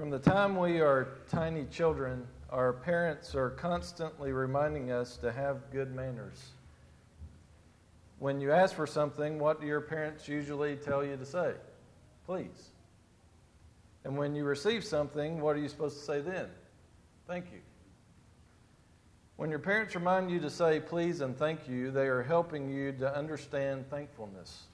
From the time we are tiny children, our parents are constantly reminding us to have good manners. When you ask for something, what do your parents usually tell you to say? Please. And when you receive something, what are you supposed to say then? Thank you. When your parents remind you to say please and thank you, they are helping you to understand thankfulness.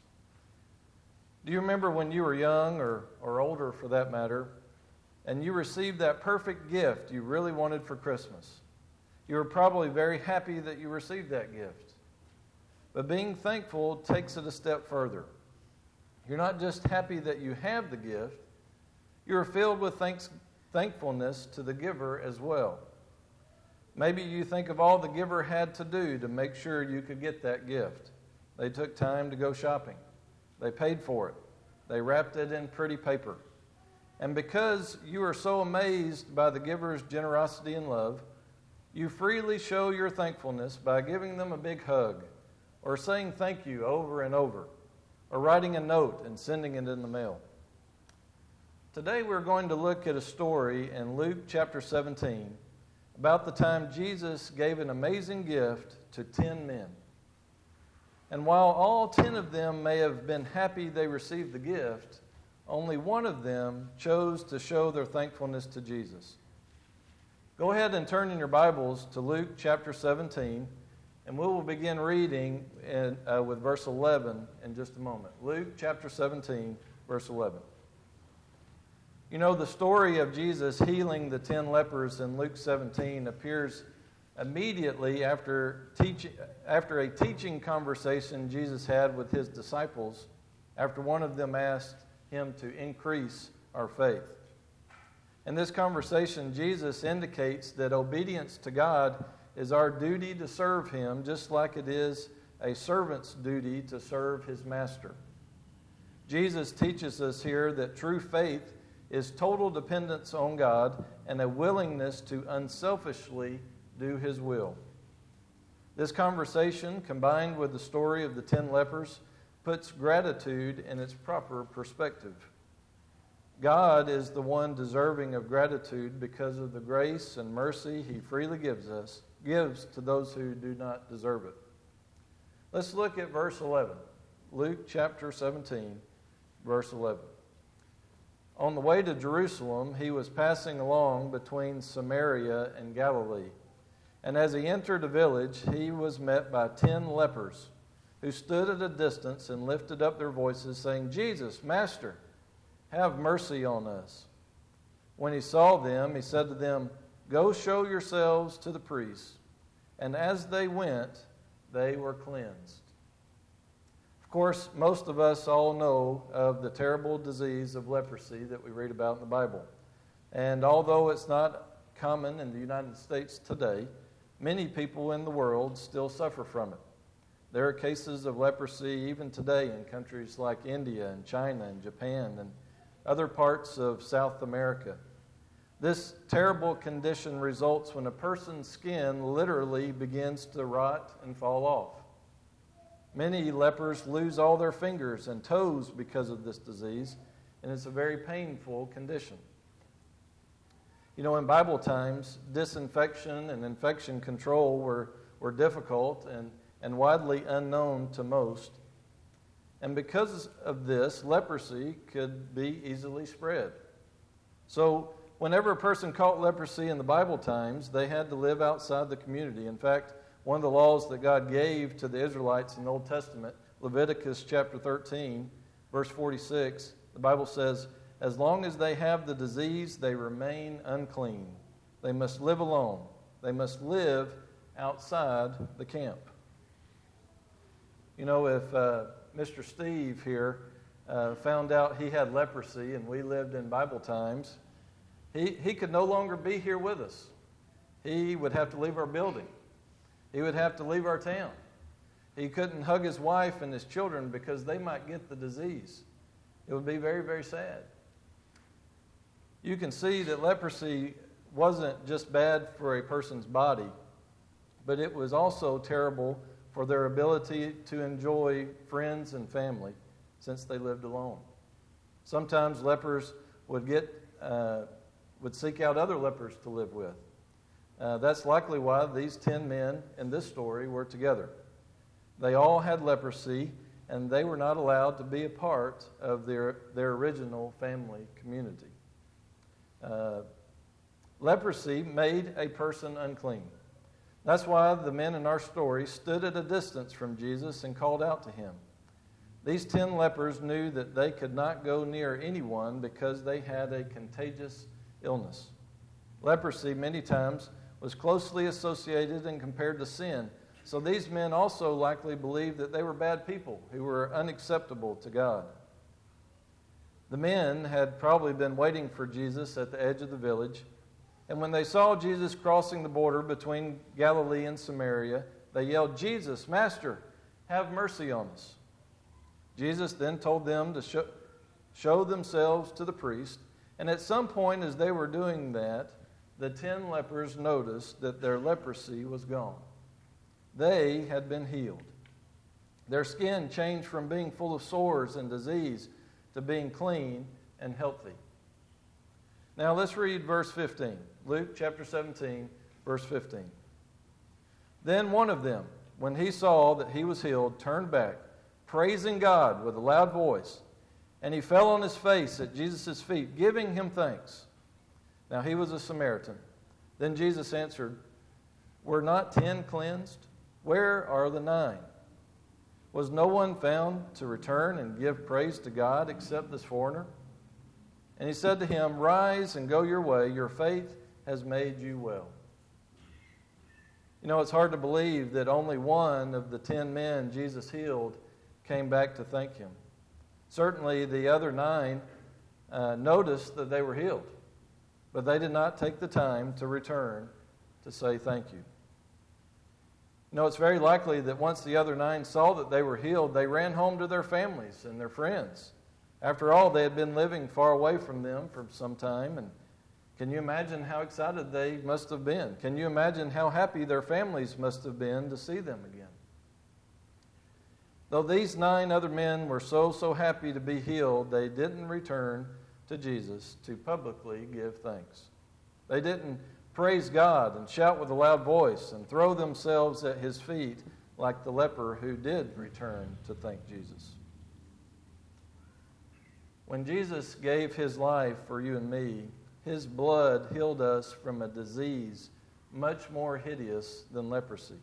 Do you remember when you were young or older for that matter, and you received that perfect gift you really wanted for Christmas? You were probably very happy that you received that gift. But being thankful takes it a step further. You're not just happy that you have the gift, you're filled with thankfulness to the giver as well. Maybe you think of all the giver had to do to make sure you could get that gift. They took time to go shopping. They paid for it. They wrapped it in pretty paper. And because you are so amazed by the giver's generosity and love, you freely show your thankfulness by giving them a big hug, or saying thank you over and over, or writing a note and sending it in the mail. Today we're going to look at a story in Luke chapter 17 about the time Jesus gave an amazing gift to 10 men. And while all 10 of them may have been happy they received the gift, only one of them chose to show their thankfulness to Jesus. Go ahead and turn in your Bibles to Luke chapter 17, and we will begin reading with verse 11 in just a moment. Luke chapter 17, verse 11. You know, the story of Jesus healing the 10 lepers in Luke 17 appears immediately after a teaching conversation Jesus had with his disciples after one of them asked him to increase our faith. In this conversation, Jesus indicates that obedience to God is our duty to serve him, just like it is a servant's duty to serve his master. Jesus teaches us here that true faith is total dependence on God and a willingness to unselfishly do his will. This conversation, combined with the story of the 10 lepers, puts gratitude in its proper perspective. God is the one deserving of gratitude because of the grace and mercy he freely gives to those who do not deserve it. Let's look at verse 11. Luke chapter 17, verse 11. On the way to Jerusalem, he was passing along between Samaria and Galilee. And as he entered a village, he was met by 10 lepers, who stood at a distance and lifted up their voices, saying, Jesus, Master, have mercy on us. When he saw them, he said to them, Go show yourselves to the priests. And as they went, they were cleansed. Of course, most of us all know of the terrible disease of leprosy that we read about in the Bible. And although it's not common in the United States today, many people in the world still suffer from it. There are cases of leprosy even today in countries like India and China and Japan and other parts of South America. This terrible condition results when a person's skin literally begins to rot and fall off. Many lepers lose all their fingers and toes because of this disease, and it's a very painful condition. You know, in Bible times, disinfection and infection control were difficult and widely unknown to most. And because of this, leprosy could be easily spread. So whenever a person caught leprosy in the Bible times, they had to live outside the community. In fact, one of the laws that God gave to the Israelites in the Old Testament, Leviticus chapter 13, verse 46, the Bible says, as long as they have the disease, they remain unclean. They must live alone. They must live outside the camp. You know, if Mr. Steve here found out he had leprosy and we lived in Bible times, he could no longer be here with us. He would have to leave our building. He would have to leave our town. He couldn't hug his wife and his children because they might get the disease. It would be very, very sad. You can see that leprosy wasn't just bad for a person's body, but it was also terrible for their ability to enjoy friends and family since they lived alone. Sometimes lepers would get would seek out other lepers to live with. That's likely why these 10 men in this story were together. They all had leprosy, and they were not allowed to be a part of their original family community. Leprosy made a person unclean. That's why the men in our story stood at a distance from Jesus and called out to him. These 10 lepers knew that they could not go near anyone because they had a contagious illness. Leprosy many times was closely associated and compared to sin. So these men also likely believed that they were bad people who were unacceptable to God. The men had probably been waiting for Jesus at the edge of the village, and when they saw Jesus crossing the border between Galilee and Samaria, they yelled, "Jesus, Master, have mercy on us." Jesus then told them to show themselves to the priest, and at some point as they were doing that, the 10 lepers noticed that their leprosy was gone. They had been healed. Their skin changed from being full of sores and disease to being clean and healthy. Now let's read verse 15. Luke chapter 17, verse 15. Then one of them, when he saw that he was healed, turned back, praising God with a loud voice, and he fell on his face at Jesus' feet, giving him thanks. Now he was a Samaritan. Then Jesus answered, "Were not 10 cleansed? Where are the 9? Was no one found to return and give praise to God except this foreigner?" And he said to him, "Rise and go your way. Your faith has made you well." You know, it's hard to believe that only one of the 10 men Jesus healed came back to thank him. Certainly the other 9 noticed that they were healed, but they did not take the time to return to say thank you. You know, it's very likely that once the other 9 saw that they were healed, they ran home to their families and their friends. After all, they had been living far away from them for some time, and can you imagine how excited they must have been? Can you imagine how happy their families must have been to see them again? Though these 9 other men were so happy to be healed, they didn't return to Jesus to publicly give thanks. They didn't praise God and shout with a loud voice and throw themselves at his feet like the leper who did return to thank Jesus. When Jesus gave his life for you and me, his blood healed us from a disease much more hideous than leprosy.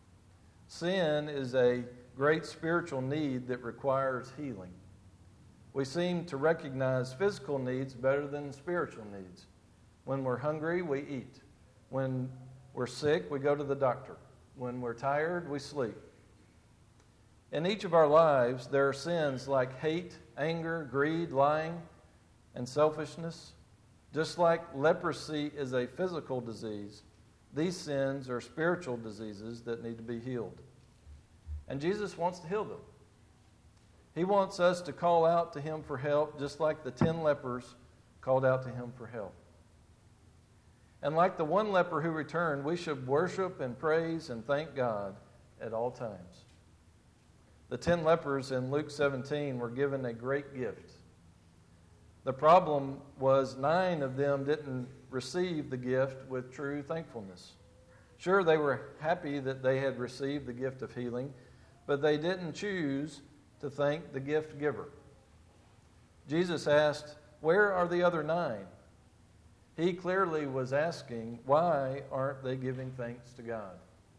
Sin is a great spiritual need that requires healing. We seem to recognize physical needs better than spiritual needs. When we're hungry, we eat. When we're sick, we go to the doctor. When we're tired, we sleep. In each of our lives, there are sins like hate, anger, greed, lying, and selfishness. Just like leprosy is a physical disease, these sins are spiritual diseases that need to be healed. And Jesus wants to heal them. He wants us to call out to him for help, just like the 10 lepers called out to him for help. And like the one leper who returned, we should worship and praise and thank God at all times. The 10 lepers in Luke 17 were given a great gift. The problem was 9 of them didn't receive the gift with true thankfulness. Sure, they were happy that they had received the gift of healing, but they didn't choose to thank the gift giver. Jesus asked, "Where are the other 9? He clearly was asking, why aren't they giving thanks to God?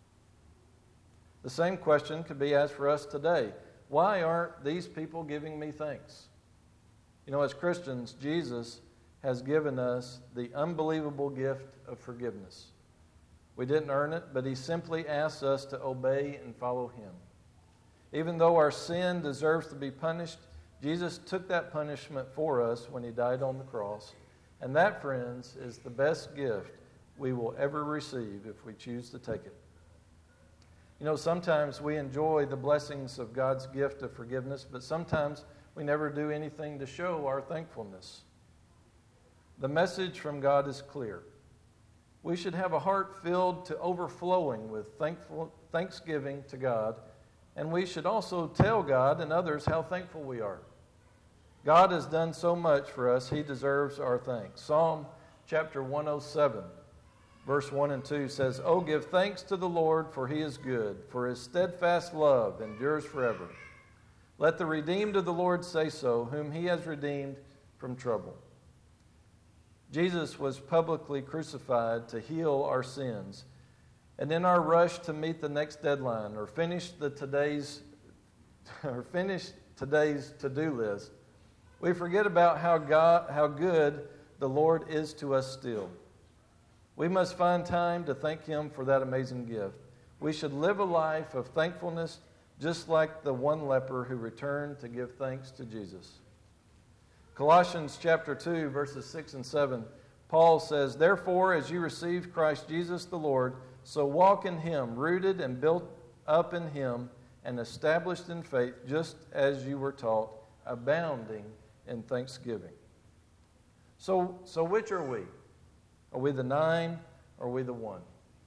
The same question could be asked for us today. Why aren't these people giving me thanks? You know, as Christians, Jesus has given us the unbelievable gift of forgiveness. We didn't earn it, but he simply asks us to obey and follow him. Even though our sin deserves to be punished, Jesus took that punishment for us when he died on the cross. And that, friends, is the best gift we will ever receive if we choose to take it. You know, sometimes we enjoy the blessings of God's gift of forgiveness, but sometimes we never do anything to show our thankfulness. The message from God is clear. We should have a heart filled to overflowing with thanksgiving to God, and we should also tell God and others how thankful we are. God has done so much for us, he deserves our thanks. Psalm chapter 107, verse 1 and 2 says, "Oh, give thanks to the Lord, for he is good, for his steadfast love endures forever. Let the redeemed of the Lord say so, whom he has redeemed from trouble." Jesus was publicly crucified to heal our sins. And in our rush to meet the next deadline or finish today's to-do list, we forget about how good the Lord is to us still. We must find time to thank him for that amazing gift. We should live a life of thankfulness just like the one leper who returned to give thanks to Jesus. Colossians chapter 2, verses 6 and 7, Paul says, "Therefore, as you receive Christ Jesus the Lord, so walk in him, rooted and built up in him, and established in faith, just as you were taught, abounding in thanksgiving." So which are we? Are we the 9 or are we the 1?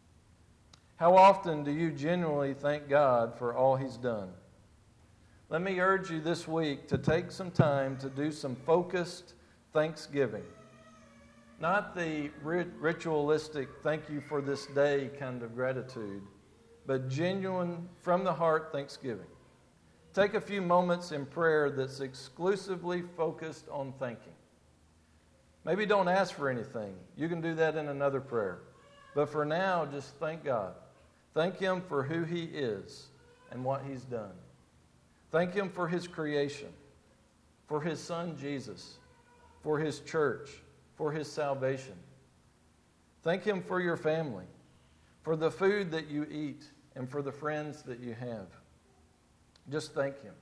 How often do you genuinely thank God for all he's done? Let me urge you this week to take some time to do some focused thanksgiving. Not the ritualistic thank you for this day kind of gratitude, but genuine, from the heart thanksgiving. Take a few moments in prayer that's exclusively focused on thanking. Maybe don't ask for anything. You can do that in another prayer. But for now, just thank God. Thank him for who he is and what he's done. Thank him for his creation, for his son Jesus, for his church, for his salvation. Thank him for your family, for the food that you eat, and for the friends that you have. Just thank him.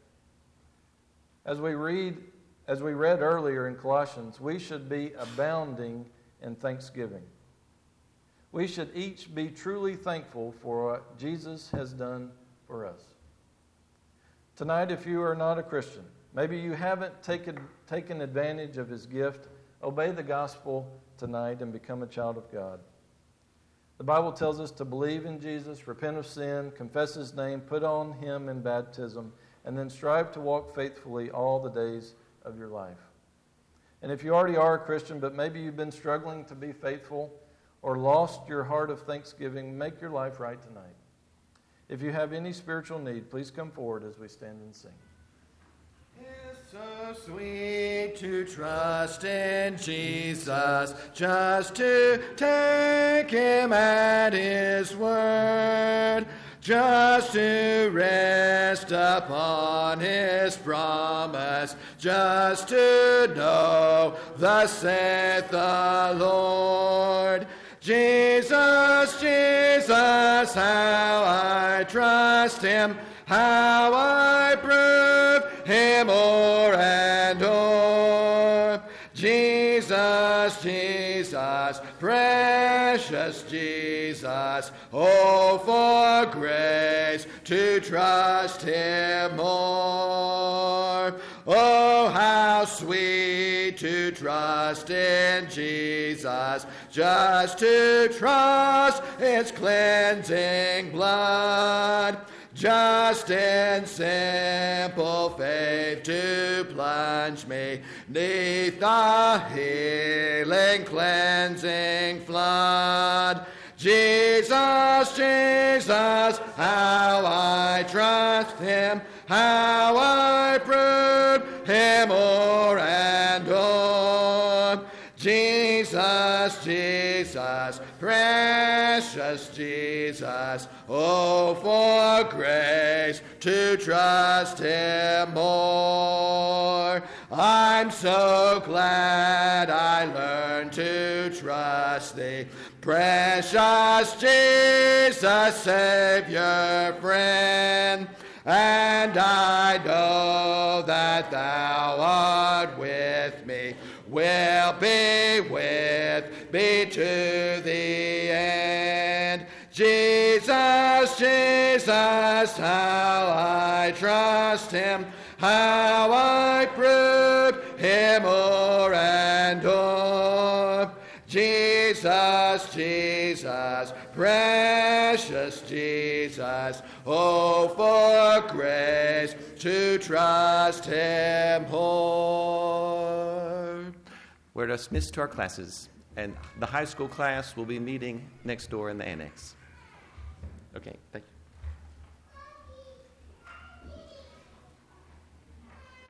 As we read earlier in Colossians, we should be abounding in thanksgiving. We should each be truly thankful for what Jesus has done for us. Tonight, if you are not a Christian, maybe you haven't taken advantage of his gift, obey the gospel tonight and become a child of God. The Bible tells us to believe in Jesus, repent of sin, confess his name, put on him in baptism, and then strive to walk faithfully all the days of your life. And if you already are a Christian, but maybe you've been struggling to be faithful or lost your heart of thanksgiving, make your life right tonight. If you have any spiritual need, please come forward as we stand and sing. It's so sweet to trust in Jesus, just to take him at his word, just to rest upon his promise, just to know thus saith the Lord. Jesus, Jesus, how I trust him, how I prove him o'er and o'er. Jesus, Jesus, precious Jesus, oh, for grace to trust him more. Oh, how sweet to trust in Jesus, just to trust his cleansing blood, just in simple faith to plunge me neath the healing, cleansing flood. Jesus, Jesus, how I trust him, how I prove him o'er and o'er. Jesus, Jesus, precious Jesus, oh, for grace to trust him more. I'm so glad I learned to trust thee, precious Jesus, Savior, friend. And I know that thou art with me, will be with me to the end. Jesus, Jesus, how I trust him, how I prove him o'er and o'er. Jesus, Jesus, precious Jesus, oh, for grace to trust him more. We're dismissed to our classes. And the high school class will be meeting next door in the annex. Okay, thank you.